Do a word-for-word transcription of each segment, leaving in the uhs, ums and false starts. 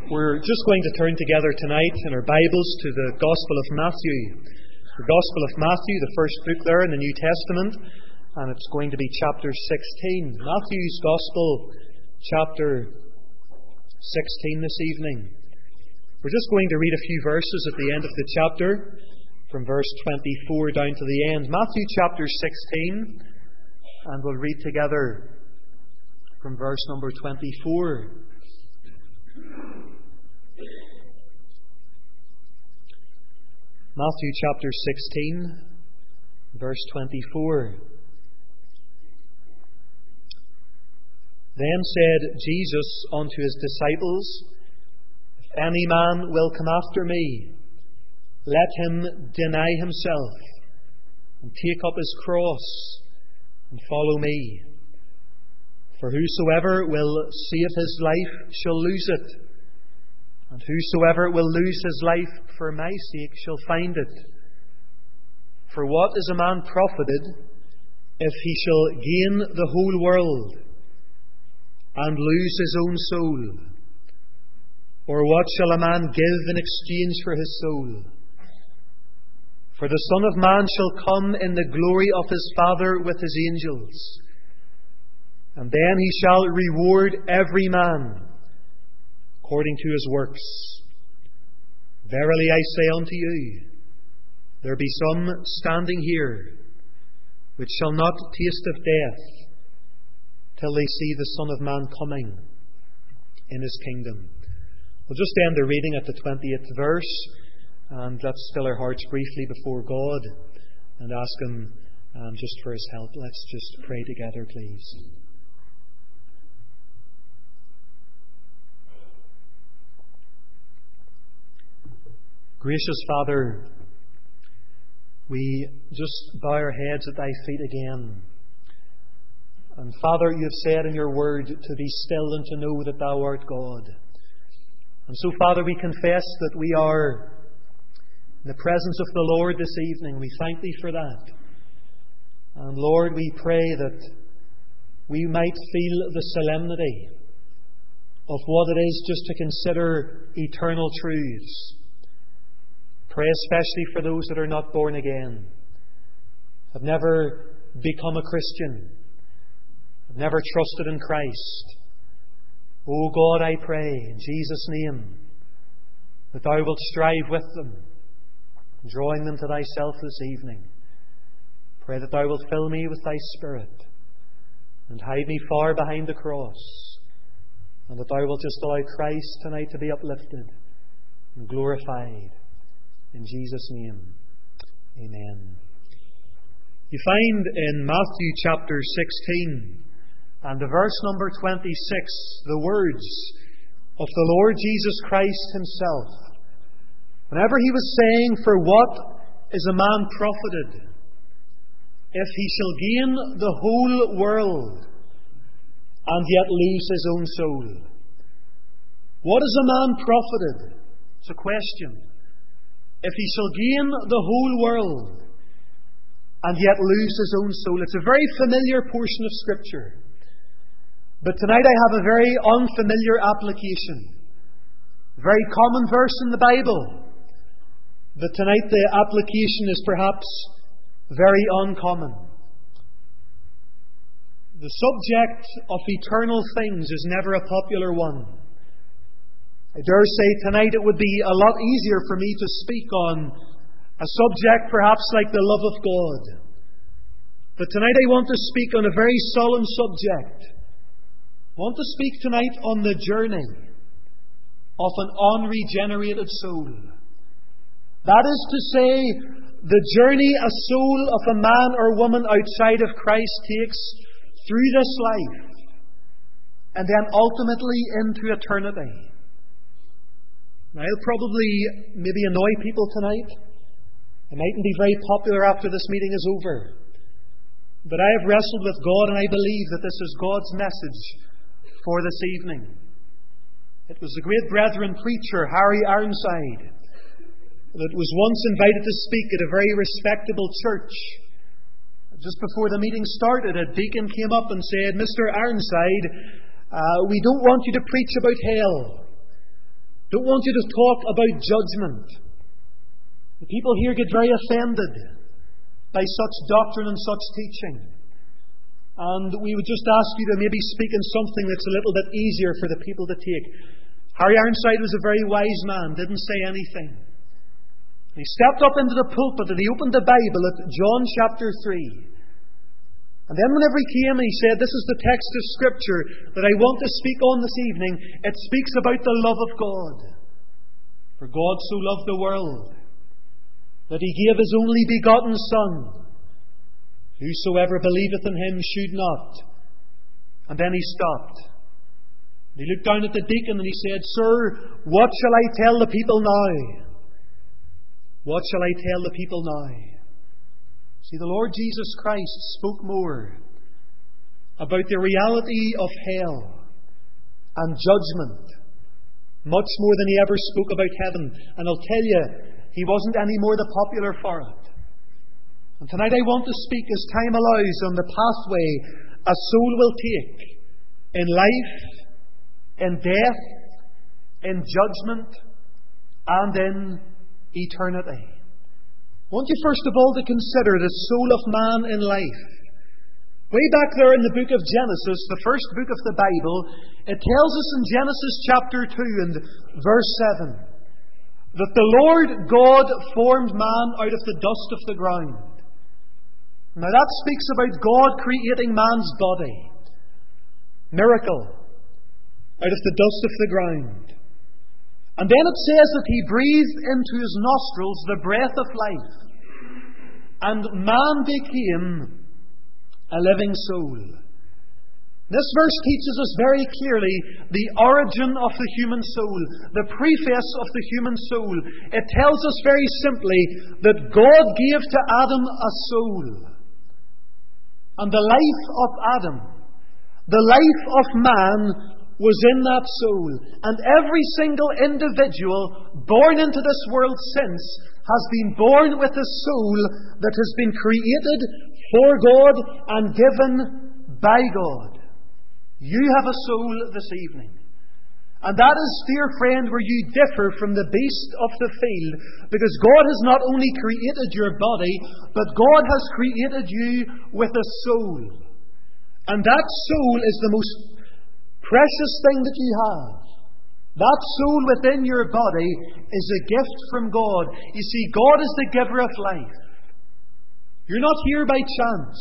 We're just going to turn together tonight in our Bibles to the Gospel of Matthew. The Gospel of Matthew, the first book there in the New Testament, and it's going to be chapter sixteen. Matthew's Gospel, chapter sixteen this evening. We're just going to read a few verses at the end of the chapter, from verse twenty-four down to the end. Matthew chapter sixteen, and we'll read together from verse number twenty-four. Matthew chapter sixteen, verse twenty-four. Then said Jesus unto his disciples, If any man will come after me, let him deny himself, and take up his cross, and follow me. For whosoever will save his life shall lose it, and whosoever will lose his life for my sake shall find it. For what is a man profited if he shall gain the whole world and lose his own soul? Or what shall a man give in exchange for his soul? For the Son of Man shall come in the glory of his Father with his angels, and then he shall reward every man according to his works. Verily I say unto you, there be some standing here which shall not taste of death till they see the Son of Man coming in his kingdom. We'll just end the reading at the twentieth verse, and let's still our hearts briefly before God and ask Him um, just for His help. Let's just pray together, please. Gracious Father, we just bow our heads at Thy feet again. And Father, You have said in Your word to be still and to know that Thou art God. And so, Father, we confess that we are in the presence of the Lord this evening. We thank Thee for that. And Lord, we pray that we might feel the solemnity of what it is just to consider eternal truths. Pray especially for those that are not born again, have never become a Christian, have never trusted in Christ. O God, I pray in Jesus' name that Thou wilt strive with them, drawing them to Thyself this evening. Pray that Thou wilt fill me with Thy Spirit and hide me far behind the cross, and that Thou wilt just allow Christ tonight to be uplifted and glorified. In Jesus' name, amen. You find in Matthew chapter sixteen and the verse number twenty-six the words of the Lord Jesus Christ Himself. Whenever He was saying, For what is a man profited if he shall gain the whole world and yet lose his own soul? What is a man profited? It's a question. If he shall gain the whole world and yet lose his own soul. It's a very familiar portion of Scripture. But tonight I have a very unfamiliar application. A very common verse in the Bible. But tonight the application is perhaps very uncommon. The subject of eternal things is never a popular one. I dare say tonight it would be a lot easier for me to speak on a subject perhaps like the love of God. But tonight I want to speak on a very solemn subject. I want to speak tonight on the journey of an unregenerated soul. That is to say, the journey a soul of a man or woman outside of Christ takes through this life and then ultimately into eternity. Now, I'll probably maybe annoy people tonight. I mightn't be very popular after this meeting is over. But I have wrestled with God, and I believe that this is God's message for this evening. It was the great brethren preacher, Harry Ironside, that was once invited to speak at a very respectable church. Just before the meeting started, a deacon came up and said, Mister Ironside, uh, we don't want you to preach about hell. Don't want you to talk about judgment. The people here get very offended by such doctrine and such teaching. And we would just ask you to maybe speak in something that's a little bit easier for the people to take. Harry Ironside was a very wise man, didn't say anything. He stepped up into the pulpit and he opened the Bible at John chapter three. And then whenever he came and he said, this is the text of Scripture that I want to speak on this evening, it speaks about the love of God. For God so loved the world that He gave His only begotten Son. Whosoever believeth in Him should not. And then he stopped. And he looked down at the deacon and he said, Sir, what shall I tell the people now? What shall I tell the people now? See, the Lord Jesus Christ spoke more about the reality of hell and judgment, much more than He ever spoke about heaven. And I'll tell you, He wasn't any more the popular for it. And tonight I want to speak, as time allows, on the pathway a soul will take in life, in death, in judgment, and in eternity. I want you first of all to consider the soul of man in life. Way back there in the book of Genesis, the first book of the Bible, it tells us in Genesis chapter two and verse seven that the Lord God formed man out of the dust of the ground. Now that speaks about God creating man's body. Miracle. Out of the dust of the ground. And then it says that He breathed into his nostrils the breath of life. And man became a living soul. This verse teaches us very clearly the origin of the human soul, the preface of the human soul. It tells us very simply that God gave to Adam a soul. And the life of Adam, the life of man, was in that soul. And every single individual born into this world since has been born with a soul that has been created for God and given by God. You have a soul this evening. And that is, dear friend, where you differ from the beast of the field, because God has not only created your body, but God has created you with a soul. And that soul is the most precious thing that you have. That soul within your body is a gift from God. You see, God is the giver of life. You're not here by chance.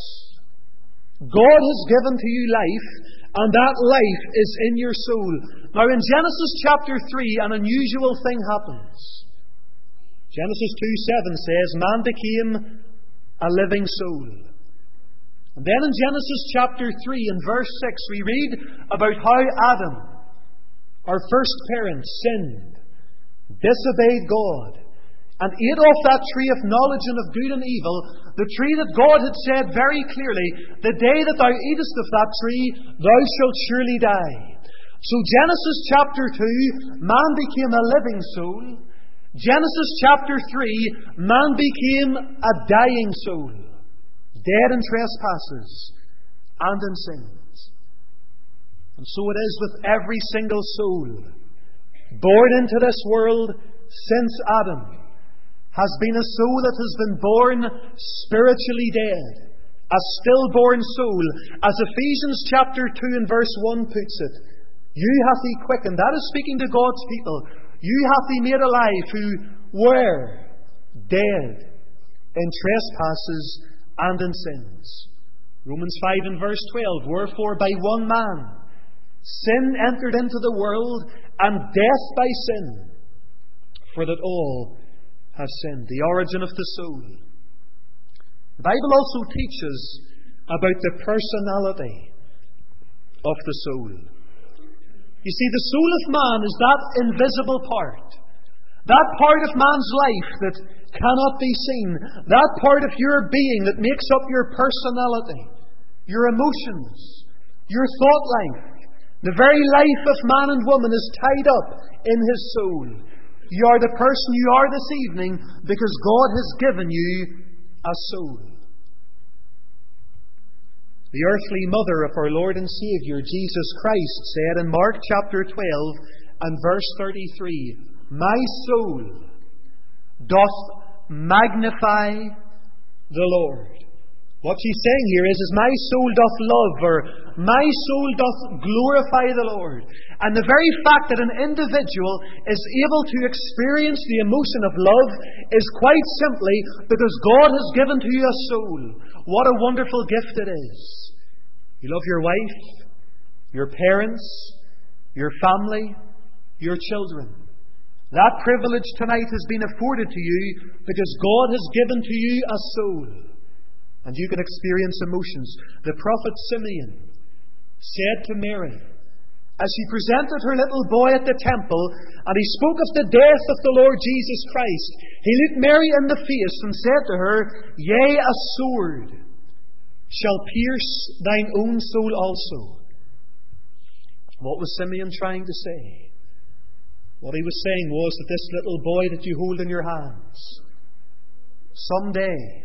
God has given to you life, and that life is in your soul. Now in Genesis chapter three, an unusual thing happens. Genesis two seven says, man became a living soul. And then in Genesis chapter three and verse six, we read about how Adam, our first parent, sinned, disobeyed God, and ate off that tree of knowledge and of good and evil, the tree that God had said very clearly, the day that thou eatest of that tree, thou shalt surely die. So Genesis chapter two, man became a living soul. Genesis chapter three, man became a dying soul, dead in trespasses and in sins. And so it is with every single soul born into this world since Adam, has been a soul that has been born spiritually dead, a stillborn soul. As Ephesians chapter two and verse one puts it, you hath He quickened. That is speaking to God's people. You hath He made alive who were dead in trespasses and in sins. Romans five and verse twelve, wherefore by one man sin entered into the world, and death by sin, for that all have sinned. The origin of the soul. The Bible also teaches about the personality of the soul. You see, the soul of man is that invisible part, that part of man's life that cannot be seen, that part of your being that makes up your personality, your emotions, your thought life. The very life of man and woman is tied up in his soul. You are the person you are this evening because God has given you a soul. The earthly mother of our Lord and Saviour, Jesus Christ, said in Mark chapter twelve and verse thirty-three. My soul doth magnify the Lord. What she's saying here is, is my soul doth love, or my soul doth glorify the Lord. And the very fact that an individual is able to experience the emotion of love is quite simply because God has given to you a soul. What a wonderful gift it is. You love your wife, your parents, your family, your children. That privilege tonight has been afforded to you because God has given to you a soul. And you can experience emotions. The prophet Simeon said to Mary, as he presented her little boy at the temple, and he spoke of the death of the Lord Jesus Christ, he looked Mary in the face and said to her, Yea, a sword shall pierce thine own soul also. What was Simeon trying to say? What he was saying was that this little boy that you hold in your hands, someday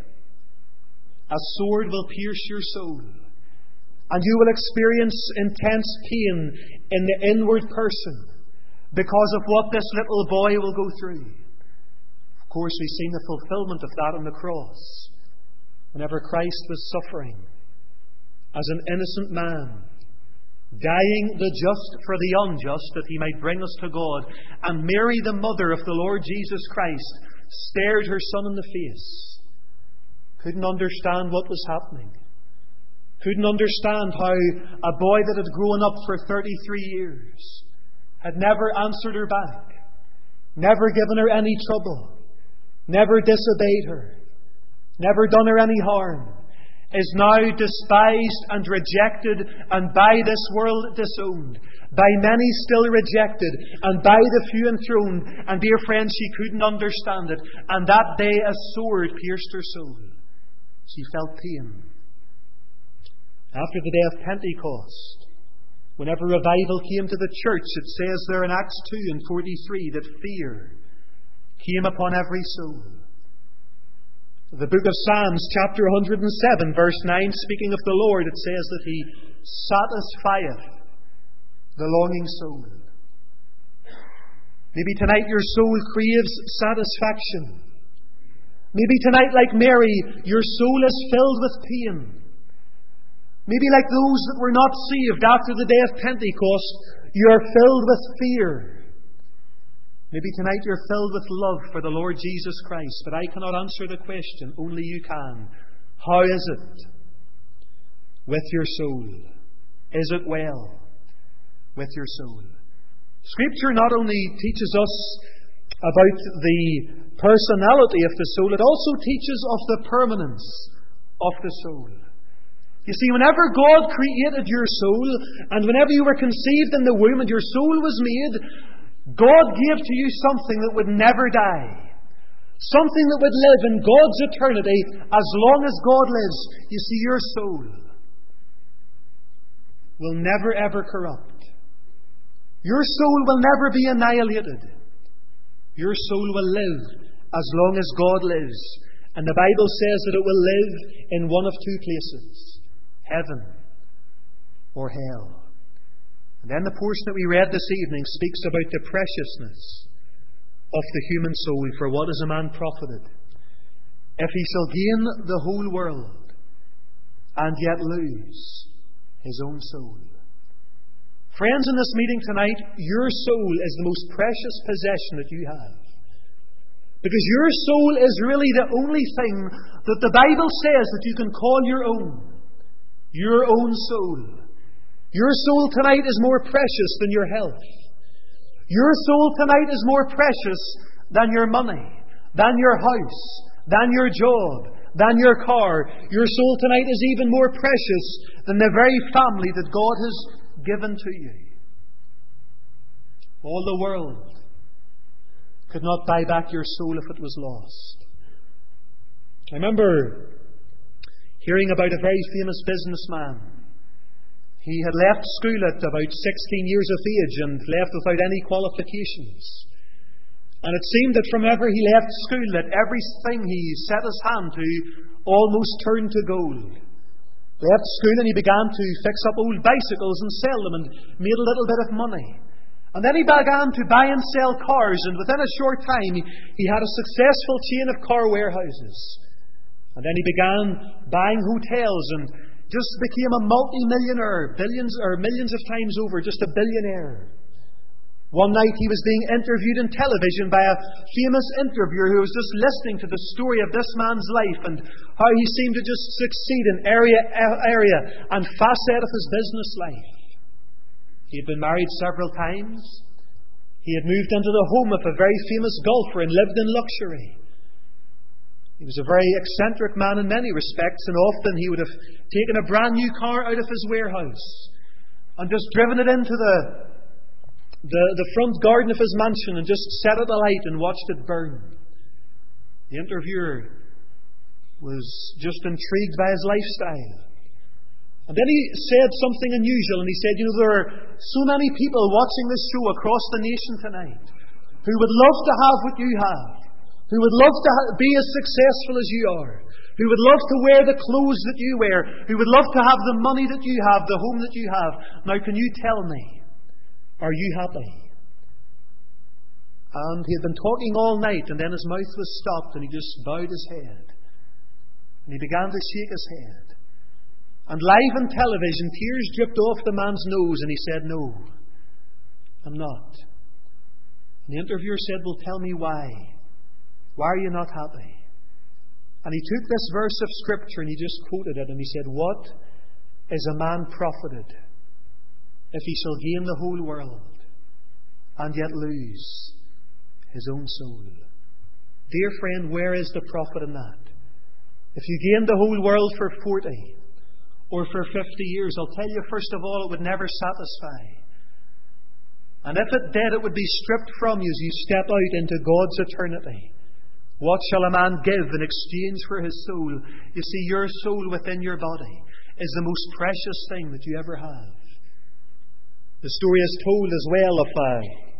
a sword will pierce your soul, and you will experience intense pain in the inward person because of what this little boy will go through. Of course, we've seen the fulfillment of that on the cross, whenever Christ was suffering as an innocent man, dying the just for the unjust, that he might bring us to God. And Mary, the mother of the Lord Jesus Christ, stared her son in the face. Couldn't understand what was happening. Couldn't understand how a boy that had grown up for thirty-three years, had never answered her back, never given her any trouble, never disobeyed her, never done her any harm, is now despised and rejected, and by this world disowned, by many still rejected, and by the few enthroned. And dear friends, she couldn't understand it. And that day a sword pierced her soul. She felt pain. After the day of Pentecost, whenever revival came to the church, it says there in Acts two and forty-three that fear came upon every soul. The book of Psalms, chapter one hundred seven, verse nine, speaking of the Lord, it says that He satisfieth the longing soul. Maybe tonight your soul craves satisfaction. Maybe tonight, like Mary, your soul is filled with pain. Maybe like those that were not saved after the day of Pentecost, you are filled with fear. Maybe tonight you're filled with love for the Lord Jesus Christ. But I cannot answer the question. Only you can. How is it with your soul? Is it well with your soul? Scripture not only teaches us about the personality of the soul, it also teaches of the permanence of the soul. You see, whenever God created your soul, and whenever you were conceived in the womb and your soul was made, God gave to you something that would never die. Something that would live in God's eternity as long as God lives. You see, your soul will never ever corrupt. Your soul will never be annihilated. Your soul will live as long as God lives. And the Bible says that it will live in one of two places: heaven or hell. And then the portion that we read this evening speaks about the preciousness of the human soul. For what is a man profited if he shall gain the whole world and yet lose his own soul? Friends, in this meeting tonight, your soul is the most precious possession that you have. Because your soul is really the only thing that the Bible says that you can call your own. Your own soul. Your soul tonight is more precious than your health. Your soul tonight is more precious than your money, than your house, than your job, than your car. Your soul tonight is even more precious than the very family that God has given to you. All the world could not buy back your soul if it was lost. I remember hearing about a very famous businessman. He had left school at about sixteen years of age and left without any qualifications. And it seemed that from ever he left school, that everything he set his hand to almost turned to gold. Left school and he began to fix up old bicycles and sell them and made a little bit of money. And then he began to buy and sell cars, and within a short time he, he had a successful chain of car warehouses. And then he began buying hotels and just became a multi-millionaire, billions or millions of times over, just a billionaire. One night he was being interviewed on television by a famous interviewer who was just listening to the story of this man's life and how he seemed to just succeed in area area and facet of his business life. He had been married several times. He had moved into the home of a very famous golfer and lived in luxury. He was a very eccentric man in many respects, and often he would have taken a brand new car out of his warehouse and just driven it into the, the, the front garden of his mansion and just set it alight and watched it burn. The interviewer was just intrigued by his lifestyle. And then he said something unusual, and he said, you know, there are so many people watching this show across the nation tonight who would love to have what you have, who would love to ha- be as successful as you are, who would love to wear the clothes that you wear, who would love to have the money that you have, the home that you have. Now, can you tell me, are you happy? And he had been talking all night, and then his mouth was stopped, and he just bowed his head. And he began to shake his head. And live on television, tears dripped off the man's nose, and he said, no, I'm not. And the interviewer said, well, tell me why. Why are you not happy? And he took this verse of Scripture and he just quoted it, and he said, what is a man profited if he shall gain the whole world and yet lose his own soul? Dear friend, where is the profit in that? If you gained the whole world for forty or for fifty years, I'll tell you, first of all, it would never satisfy. And if it did, it would be stripped from you as you step out into God's eternity. What shall a man give in exchange for his soul? You see, your soul within your body is the most precious thing that you ever have. The story is told as well of a,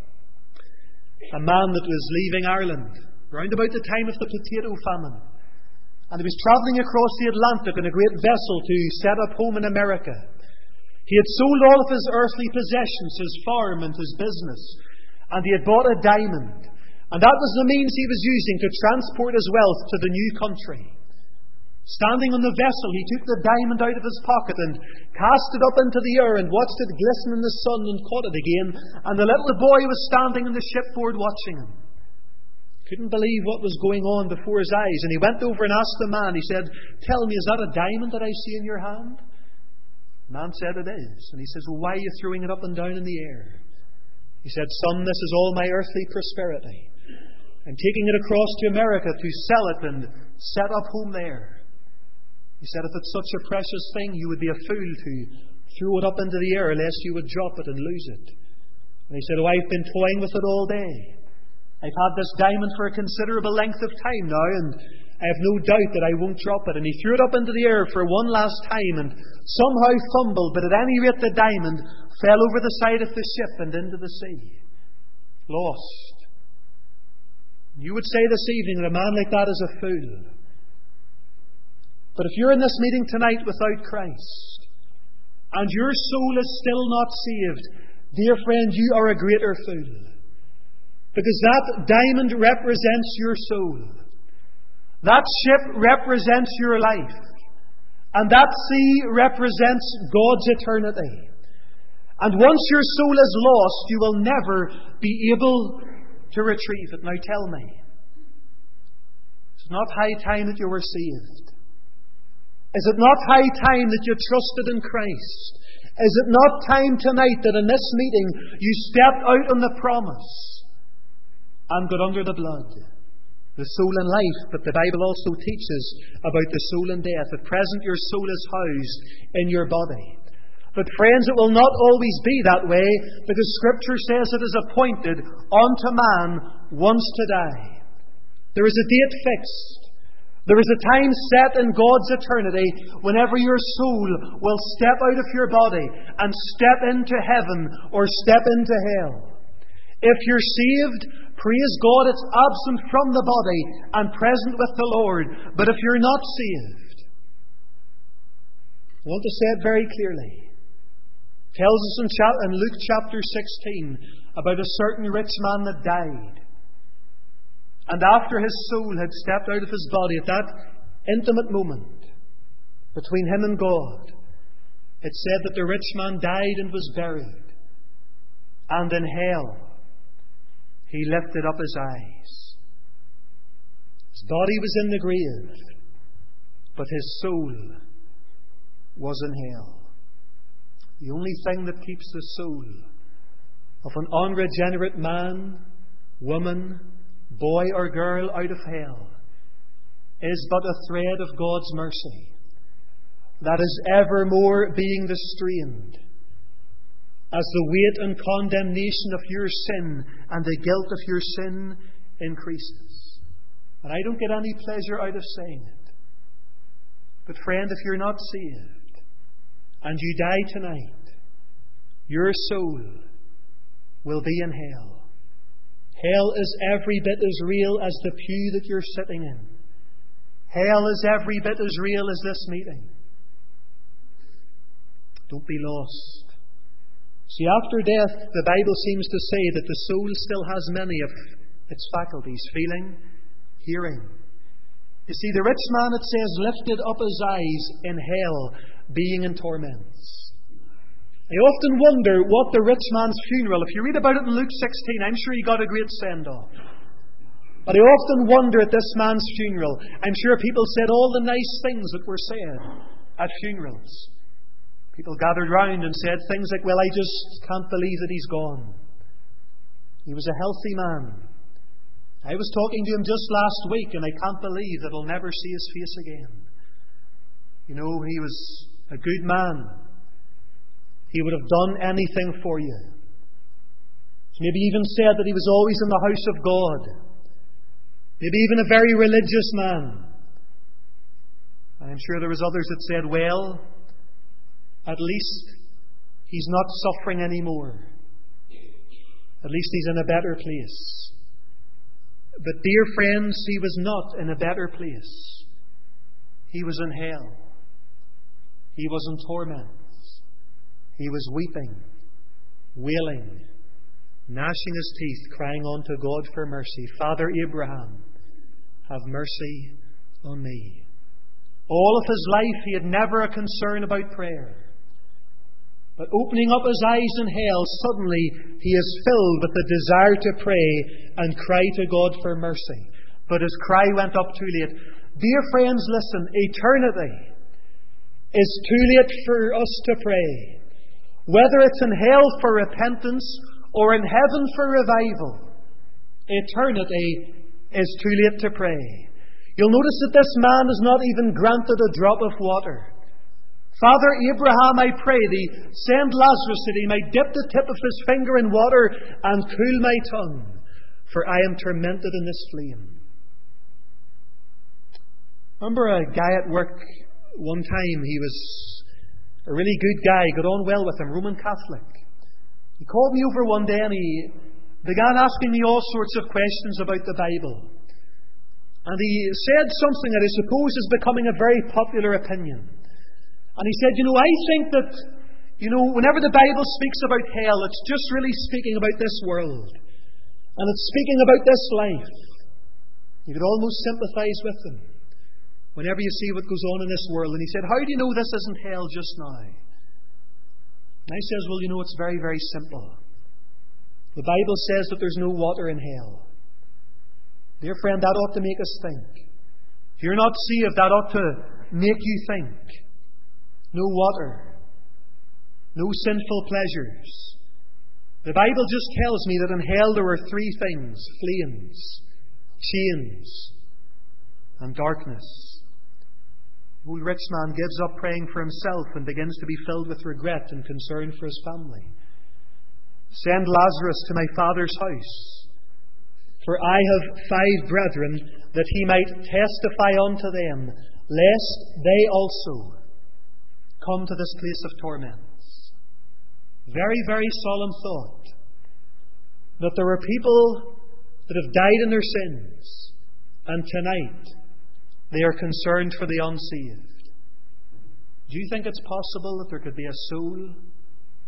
a man that was leaving Ireland round about the time of the potato famine. And he was travelling across the Atlantic in a great vessel to set up home in America. He had sold all of his earthly possessions, his farm and his business, and he had bought a diamond. And that was the means he was using to transport his wealth to the new country. Standing on the vessel, he took the diamond out of his pocket and cast it up into the air and watched it glisten in the sun and caught it again. And the little boy was standing on the shipboard watching him. Couldn't believe what was going on before his eyes. And he went over and asked the man, he said, tell me, is that a diamond that I see in your hand? The man said, it is. And he says, well, why are you throwing it up and down in the air? He said, son, this is all my earthly prosperity. I'm taking it across to America to sell it and set up home there. He said, if it's such a precious thing, you would be a fool to throw it up into the air lest you would drop it and lose it. And he said, oh, I've been toying with it all day. I've had this diamond for a considerable length of time now, and I have no doubt that I won't drop it. And he threw it up into the air for one last time and somehow fumbled, but at any rate the diamond fell over the side of the ship and into the sea. Lost. You would say this evening that a man like that is a fool. But if you're in this meeting tonight without Christ, and your soul is still not saved, dear friend, you are a greater fool. Because that diamond represents your soul. That ship represents your life. And that sea represents God's eternity. And once your soul is lost, you will never be able to retrieve it. Now tell me, is it not high time that you were saved? Is it not high time that you trusted in Christ? Is it not time tonight that in this meeting you stepped out on the promise and got under the blood? The soul and life, but the Bible also teaches about the soul and death. At present your soul is housed in your body. But friends, it will not always be that way, because Scripture says it is appointed unto man once to die. There is a date fixed. There is a time set in God's eternity whenever your soul will step out of your body and step into heaven or step into hell. If you're saved, praise God, it's absent from the body and present with the Lord. But if you're not saved, I want to say it very clearly. tells us in, cha- in Luke chapter sixteen about a certain rich man that died. And after his soul had stepped out of his body at that intimate moment between him and God, it said that the rich man died and was buried. And in hell, he lifted up his eyes. His body was in the grave, but his soul was in hell. The only thing that keeps the soul of an unregenerate man, woman, boy or girl out of hell is but a thread of God's mercy that is evermore being restrained as the weight and condemnation of your sin and the guilt of your sin increases. And I don't get any pleasure out of saying it. But friend, if you're not saved and you die tonight, your soul will be in hell. Hell is every bit as real as the pew that you're sitting in. Hell is every bit as real as this meeting. Don't be lost. See, after death, the Bible seems to say that the soul still has many of its faculties: feeling, hearing. You see, the rich man, it says, lifted up his eyes in hell, being in torments. I often wonder what the rich man's funeral, if you read about it in Luke sixteen, I'm sure he got a great send-off. But I often wonder at this man's funeral, I'm sure people said all the nice things that were said at funerals. People gathered round and said things like, well, I just can't believe that he's gone. He was a healthy man. I was talking to him just last week, and I can't believe that I'll never see his face again. You know, he was a good man. He would have done anything for you. Maybe even said that he was always in the house of God. Maybe even a very religious man. I'm sure there was others that said, well, at least he's not suffering anymore. At least he's in a better place. But dear friends, he was not in a better place. He was in hell. He was in torments. He was weeping, wailing, gnashing his teeth, crying unto God for mercy. Father Abraham, have mercy on me. All of his life he had never a concern about prayer. But opening up his eyes in hell, suddenly he is filled with the desire to pray and cry to God for mercy. But his cry went up too late. Dear friends, listen, eternity is too late for us to pray. Whether it's in hell for repentance or in heaven for revival, eternity is too late to pray. You'll notice that this man is not even granted a drop of water. Father Abraham, I pray thee, send Lazarus that he might dip the tip of his finger in water and cool my tongue, for I am tormented in this flame. I remember a guy at work one time. He was a really good guy, got on well with him, Roman Catholic. He called me over one day and he began asking me all sorts of questions about the Bible. And he said something that I suppose is becoming a very popular opinion. And he said, you know, I think that, you know, whenever the Bible speaks about hell, it's just really speaking about this world. And it's speaking about this life. You could almost sympathize with him whenever you see what goes on in this world. And he said, how do you know this isn't hell just now? And I says, well, you know, it's very, very simple. The Bible says that there's no water in hell. Dear friend, that ought to make us think. If you're not saved, that ought to make you think. No water. No sinful pleasures. The Bible just tells me that in hell there were three things: flames, chains, and darkness. The old rich man gives up praying for himself and begins to be filled with regret and concern for his family. Send Lazarus to my father's house, for I have five brethren, that he might testify unto them, lest they also come to this place of torments. Very, very solemn thought that there are people that have died in their sins, and tonight they are concerned for the unsaved. Do you think it's possible that there could be a soul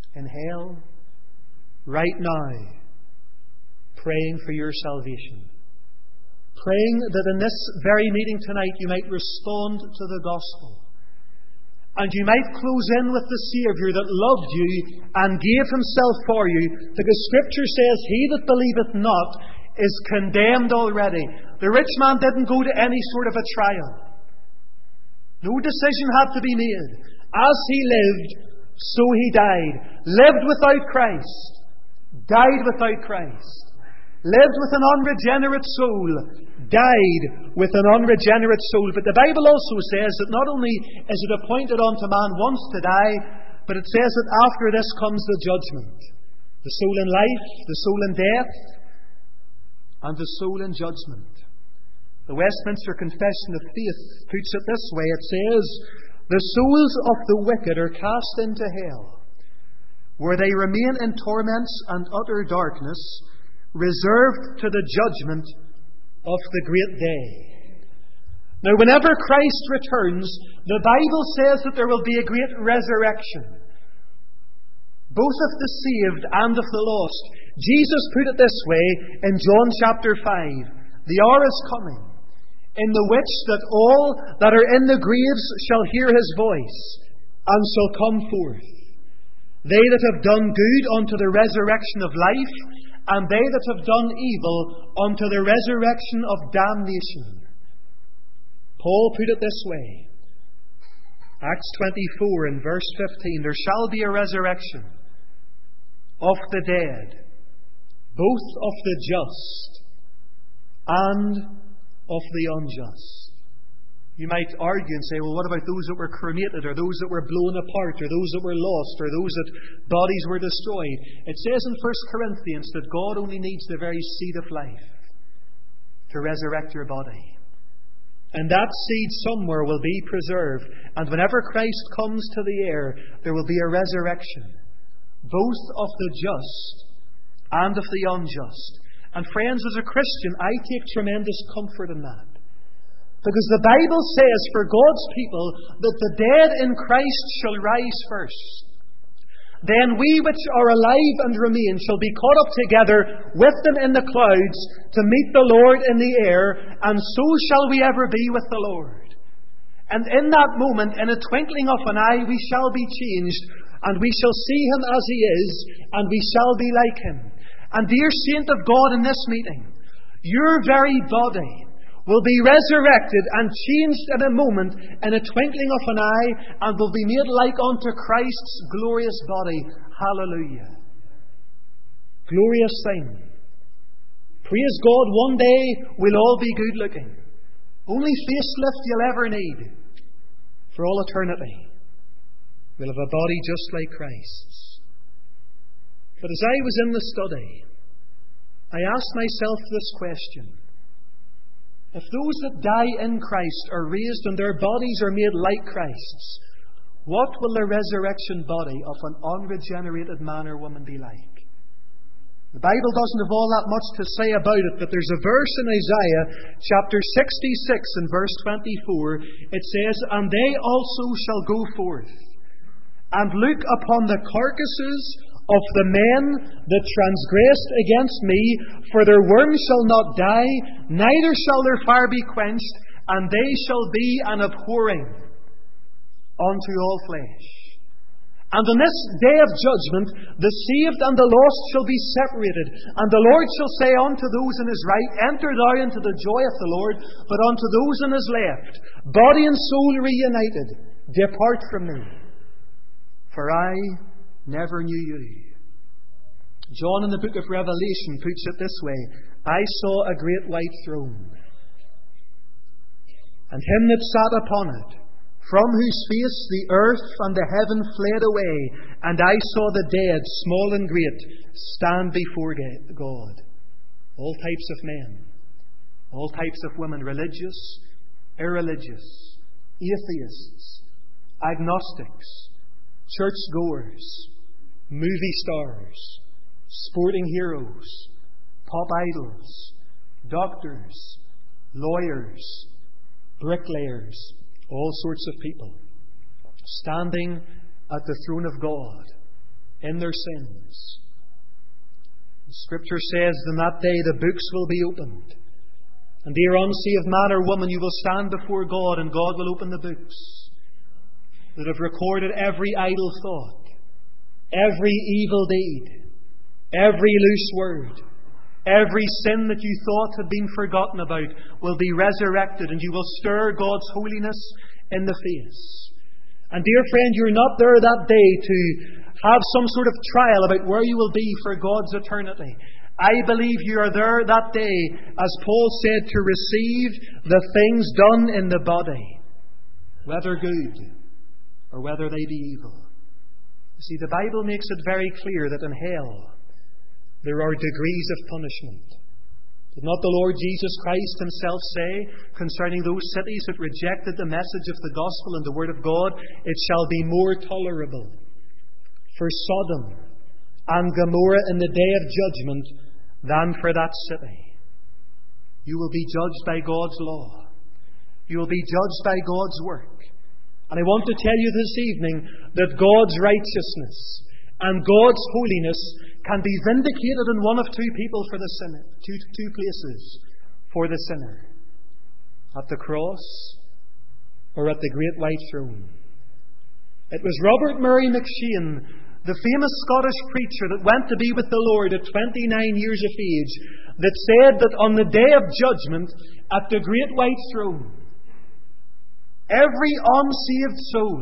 in hell, right now, praying for your salvation. Praying that in this very meeting tonight you might respond to the gospel. And you might close in with the Saviour that loved you and gave himself for you. Because Scripture says, he that believeth not is condemned already. The rich man didn't go to any sort of a trial. No decision had to be made. As he lived, so he died. Lived without Christ. Died without Christ. Lived with an unregenerate soul. Died with an unregenerate soul. But the Bible also says that not only is it appointed unto man once to die, but it says that after this comes the judgment. The soul in life, the soul in death, and the soul in judgment. The Westminster Confession of Faith puts it this way. It says, the souls of the wicked are cast into hell, where they remain in torments and utter darkness, reserved to the judgment of the great day. Now, whenever Christ returns, the Bible says that there will be a great resurrection, both of the saved and of the lost. Jesus put it this way in John chapter five. The hour is coming, in the which that all that are in the graves shall hear his voice, and shall come forth. They that have done good unto the resurrection of life, and they that have done evil unto the resurrection of damnation. Paul put it this way. Acts twenty-four and verse fifteen. There shall be a resurrection of the dead, both of the just and of the unjust. You might argue and say, well, what about those that were cremated, or those that were blown apart, or those that were lost, or those that bodies were destroyed? It says in First Corinthians that God only needs the very seed of life to resurrect your body. And that seed somewhere will be preserved. And whenever Christ comes to the air, there will be a resurrection, both of the just and of the unjust. And friends, as a Christian, I take tremendous comfort in that. Because the Bible says for God's people that the dead in Christ shall rise first. Then we which are alive and remain shall be caught up together with them in the clouds to meet the Lord in the air, and so shall we ever be with the Lord. And in that moment, in a twinkling of an eye, we shall be changed, and we shall see him as he is, and we shall be like him. And dear saint of God, in this meeting, your very body will be resurrected and changed in a moment, in a twinkling of an eye, and will be made like unto Christ's glorious body. Hallelujah. Glorious thing. Praise God, one day we'll all be good looking. Only facelift you'll ever need for all eternity. We'll have a body just like Christ's. But as I was in the study, I asked myself this question. If those that die in Christ are raised and their bodies are made like Christ's, what will the resurrection body of an unregenerated man or woman be like? The Bible doesn't have all that much to say about it, but there's a verse in Isaiah chapter sixty-six and verse twenty-four. It says, and they also shall go forth and look upon the carcasses of the men that transgressed against me, for their worm shall not die, neither shall their fire be quenched, and they shall be an abhorring unto all flesh. And on this day of judgment, the saved and the lost shall be separated, and the Lord shall say unto those in his right, enter thou into the joy of the Lord, but unto those in his left, body and soul reunited, depart from me, for I never knew you. John in the book of Revelation puts it this way. I saw a great white throne, and him that sat upon it, from whose face the earth and the heaven fled away, and I saw the dead, small and great, stand before God. All types of men, all types of women, religious, irreligious, atheists, agnostics, churchgoers, movie stars, sporting heroes, pop idols, doctors, lawyers, bricklayers, all sorts of people standing at the throne of God, in their sins. The Scripture says, in that day the books will be opened. And dear unsaved man or woman, you will stand before God, and God will open the books that have recorded every idle thought, every evil deed, every loose word, every sin that you thought had been forgotten about will be resurrected, and you will stir God's holiness in the face. And dear friend, you're not there that day to have some sort of trial about where you will be for God's eternity. I believe you are there that day, as Paul said, to receive the things done in the body, whether good or whether they be evil. You see, the Bible makes it very clear that in hell there are degrees of punishment. Did not the Lord Jesus Christ himself say concerning those cities that rejected the message of the gospel and the word of God, it shall be more tolerable for Sodom and Gomorrah in the day of judgment than for that city. You will be judged by God's law. You will be judged by God's work. And I want to tell you this evening that God's righteousness and God's holiness can be vindicated in one of two people for the sinner, two, two places for the sinner. At the cross or at the great white throne. It was Robert Murray McCheyne, the famous Scottish preacher that went to be with the Lord at twenty-nine years of age, that said that on the day of judgment at the great white throne, every unsaved soul,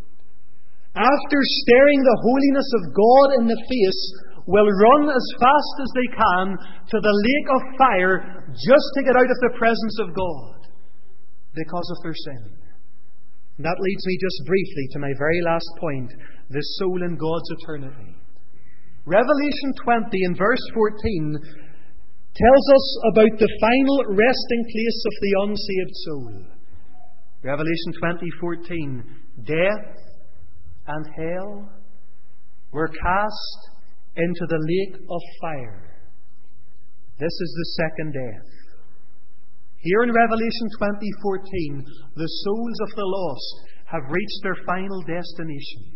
after staring the holiness of God in the face, will run as fast as they can to the lake of fire just to get out of the presence of God because of their sin. And that leads me just briefly to my very last point, the soul in God's eternity. Revelation twenty and verse fourteen tells us about the final resting place of the unsaved soul. Revelation twenty fourteen, death and hell were cast into the lake of fire. This is the second death. Here in Revelation twenty fourteen, the souls of the lost have reached their final destination.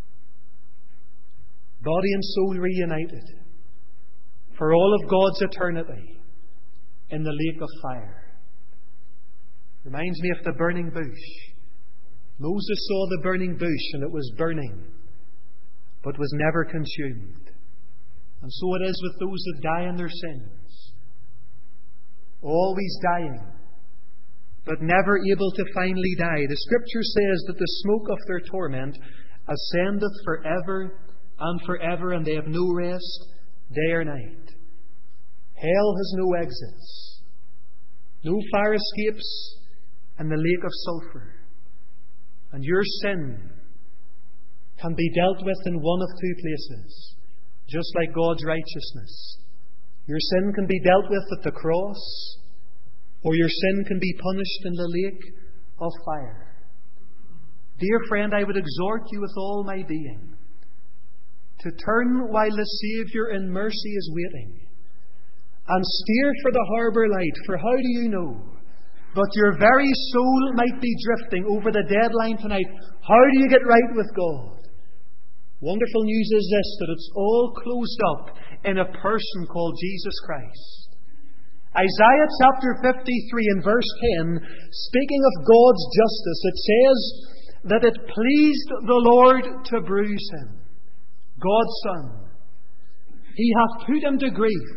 Body and soul reunited for all of God's eternity in the lake of fire. Reminds me of the burning bush. Moses saw the burning bush and it was burning, but was never consumed. And so it is with those that die in their sins. Always dying, but never able to finally die. The Scripture says that the smoke of their torment ascendeth forever and forever, and they have no rest day or night. Hell has no exits, no fire escapes, and the lake of sulphur. And your sin can be dealt with in one of two places, just like God's righteousness. Your sin can be dealt with at the cross, or your sin can be punished in the lake of fire. Dear friend, I would exhort you with all my being to turn while the Saviour in mercy is waiting, and steer for the harbour light, for how do you know but your very soul might be drifting over the deadline tonight? How do you get right with God? Wonderful news is this, that it's all closed up in a person called Jesus Christ. Isaiah chapter fifty-three and verse ten, speaking of God's justice, it says that it pleased the Lord to bruise him, God's Son. He hath put him to grief.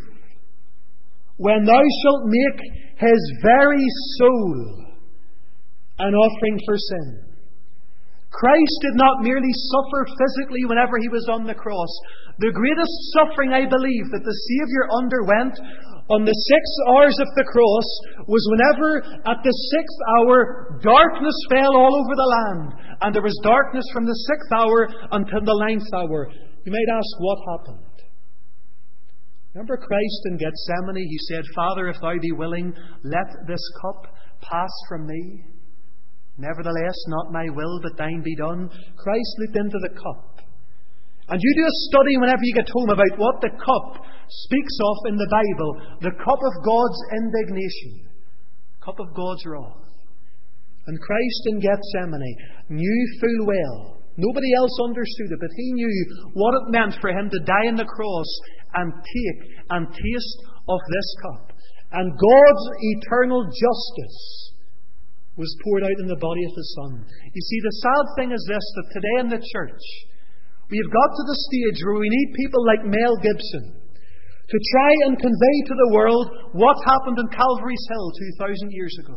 When thou shalt make his very soul an offering for sin. Christ did not merely suffer physically whenever he was on the cross. The greatest suffering, I believe, that the Saviour underwent on the six hours of the cross was whenever, at the sixth hour, darkness fell all over the land. And there was darkness from the sixth hour until the ninth hour. You might ask, what happened? Remember Christ in Gethsemane? He said, Father, if thou be willing, let this cup pass from me. Nevertheless, not my will, but thine be done. Christ looked into the cup. And you do a study whenever you get home about what the cup speaks of in the Bible. The cup of God's indignation. Cup of God's wrath. And Christ in Gethsemane knew full well, Nobody else understood it, but He knew what it meant for Him to die on the cross and take and taste of this cup. And God's eternal justice was poured out in the body of His Son. You see, the sad thing is this, that today in the church, we have got to the stage where we need people like Mel Gibson to try and convey to the world what happened in Calvary's Hill two thousand years ago.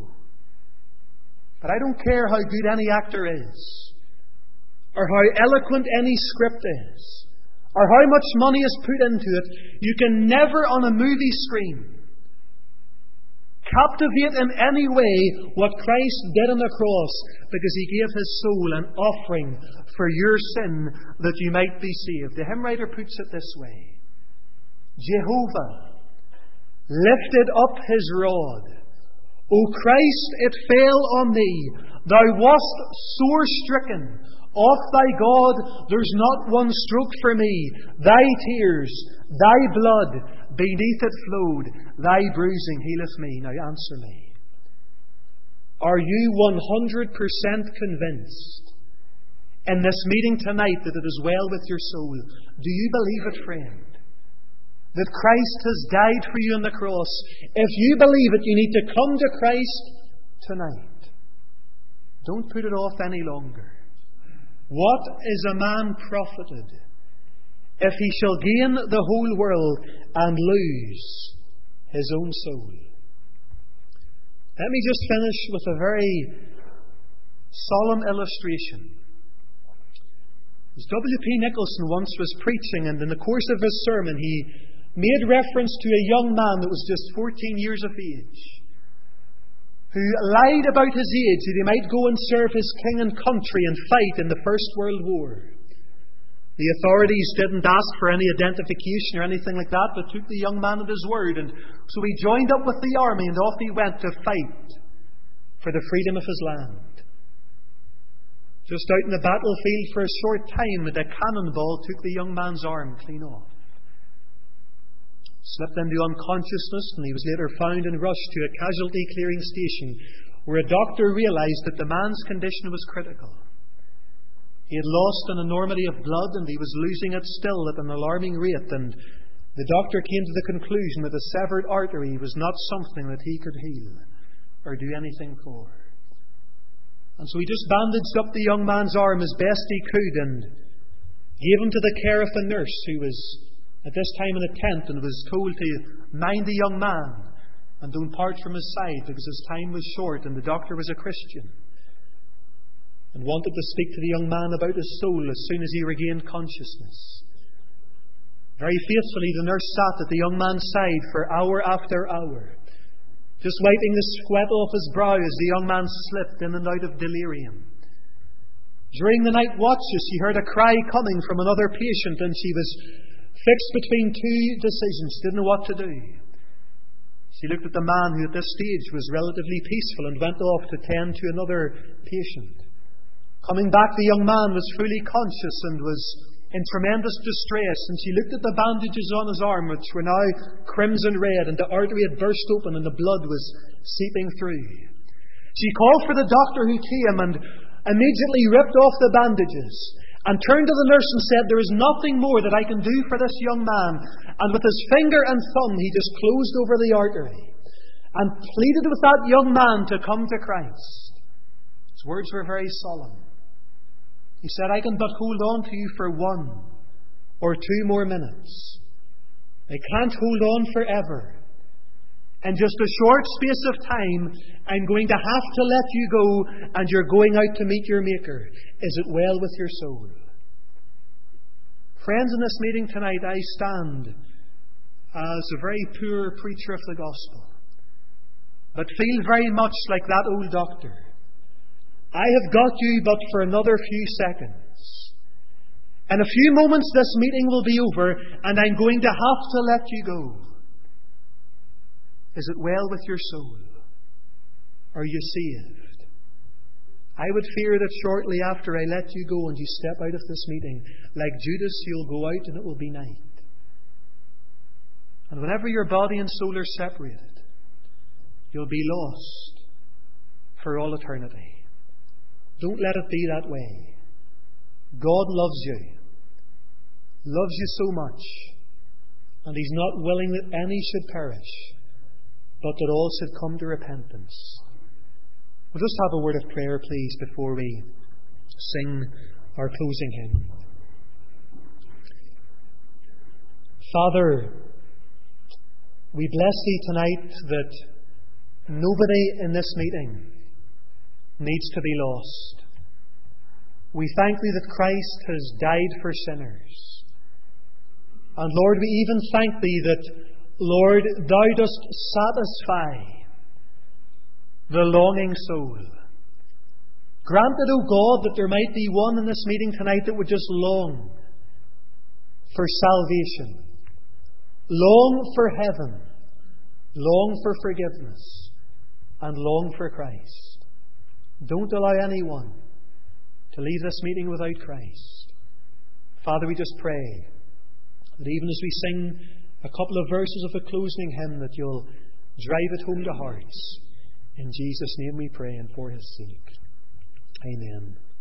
But I don't care how good any actor is, or how eloquent any script is, or how much money is put into it, you can never on a movie screen captivate in any way what Christ did on the cross, because He gave His soul an offering for your sin that you might be saved. The hymn writer puts it this way: Jehovah lifted up His rod. O Christ, it fell on Thee. Thou wast sore stricken. Of Thy God there's not one stroke for me. Thy tears, Thy blood, beneath it flowed. Thy bruising healeth me. Now answer me. Are you one hundred percent convinced in this meeting tonight that it is well with your soul? Do you believe it, friend? That Christ has died for you on the cross? If you believe it, you need to come to Christ tonight. Don't put it off any longer. What is a man profited if he shall gain the whole world and lose his own soul? Let me just finish with a very solemn illustration. As W P Nicholson once was preaching, and in the course of his sermon he made reference to a young man that was just fourteen years of age, who lied about his age that he might go and serve his king and country and fight in the First World War. The authorities didn't ask for any identification or anything like that, but took the young man at his word, and so he joined up with the army and off he went to fight for the freedom of his land. Just out in the battlefield for a short time, and a cannonball took the young man's arm clean off. Slipped into unconsciousness, and he was later found and rushed to a casualty clearing station where a doctor realised that the man's condition was critical. He had lost an enormity of blood, and he was losing it still at an alarming rate, and the doctor came to the conclusion that a severed artery was not something that he could heal or do anything for. And so he just bandaged up the young man's arm as best he could and gave him to the care of the nurse, who was at this time in a tent and was told to mind the young man and don't part from his side because his time was short, and the doctor was a Christian and wanted to speak to the young man about his soul as soon as he regained consciousness. Very faithfully the nurse sat at the young man's side for hour after hour, just wiping the sweat off his brow as the young man slipped in and out of delirium. During the night watches she heard a cry coming from another patient, and she was fixed between two decisions, didn't know what to do. She looked at the man who at this stage was relatively peaceful and went off to tend to another patient. Coming back, the young man was fully conscious and was in tremendous distress, and she looked at the bandages on his arm, which were now crimson red, and the artery had burst open and the blood was seeping through. She called for the doctor, who came and immediately ripped off the bandages and turned to the nurse and said, "There is nothing more that I can do for this young man." And with his finger and thumb he just closed over the artery and pleaded with that young man to come to Christ. His words were very solemn. He said, "I can but hold on to you for one or two more minutes. I can't hold on forever. In just a short space of time, I'm going to have to let you go, and you're going out to meet your Maker. Is it well with your soul?" Friends, in this meeting tonight, I stand as a very poor preacher of the gospel, but feel very much like that old doctor. I have got you but for another few seconds. In a few moments this meeting will be over, and I'm going to have to let you go. Is it well with your soul? Are you saved? I would fear that shortly after I let you go and you step out of this meeting, like Judas, you'll go out and it will be night. And whenever your body and soul are separated, you'll be lost for all eternity. Don't let it be that way. God loves you, loves you so much, and He's not willing that any should perish, but that all should come to repentance. We'll just have a word of prayer, please, before we sing our closing hymn. Father, we bless Thee tonight that nobody in this meeting needs to be lost. We thank Thee that Christ has died for sinners. And Lord, we even thank Thee that, Lord, Thou dost satisfy the longing soul. Grant it, O God, that there might be one in this meeting tonight that would just long for salvation, long for heaven, long for forgiveness, and long for Christ. Don't allow anyone to leave this meeting without Christ. Father, we just pray that even as we sing a couple of verses of the closing hymn, that You'll drive it home to hearts. In Jesus' name we pray, and for His sake. Amen.